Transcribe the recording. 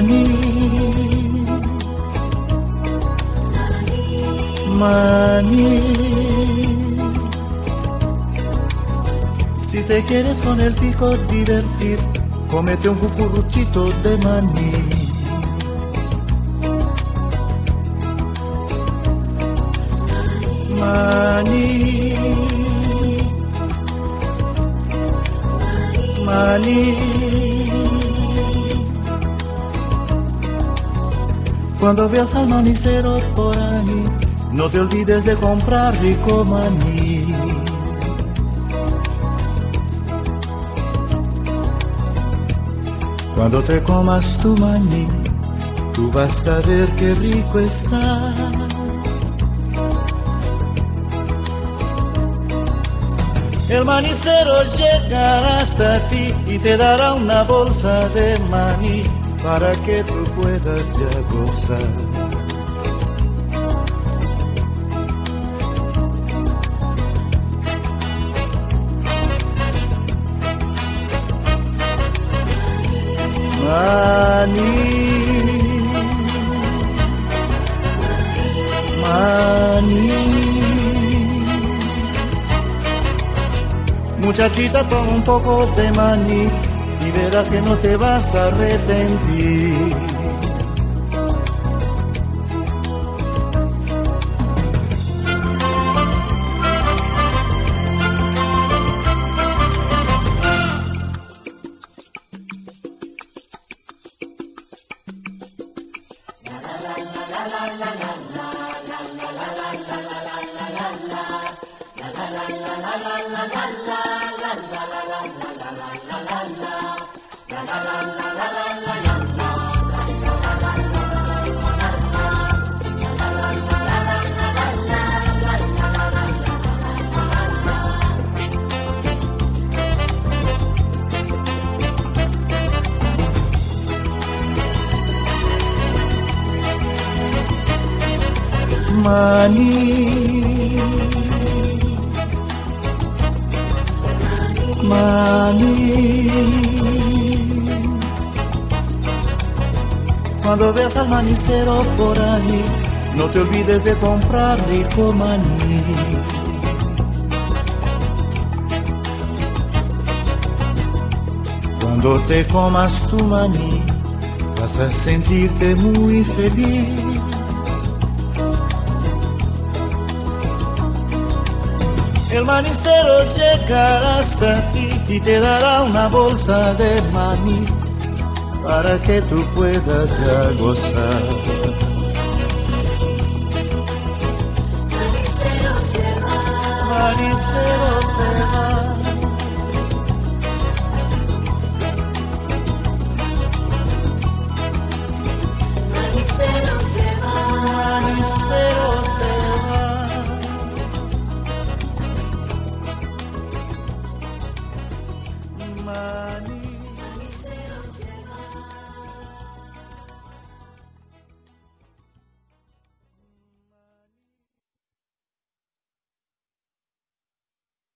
Maní, maní. Si te quieres con el pico divertir, cómete un cucuruchito de maní. Maní, maní. Cuando veas al manicero por ahí, no te olvides de comprar rico maní. Cuando te comas tu maní, tú vas a ver qué rico está. El manicero llegará hasta ti y te dará una bolsa de maní para que tú puedas ya gozar. Maní, maní. Muchachita, toma un poco de maní y verás que no te vas a arrepentir. Maní, maní. Cuando veas al manicero por ahí, no te olvides de comprar rico maní. Cuando te comas tu maní, vas a sentirte muy feliz. El manicero llegará hasta ti y te dará una bolsa de maní para que tú puedas ya gozar. Manicero se va. Manicero se va.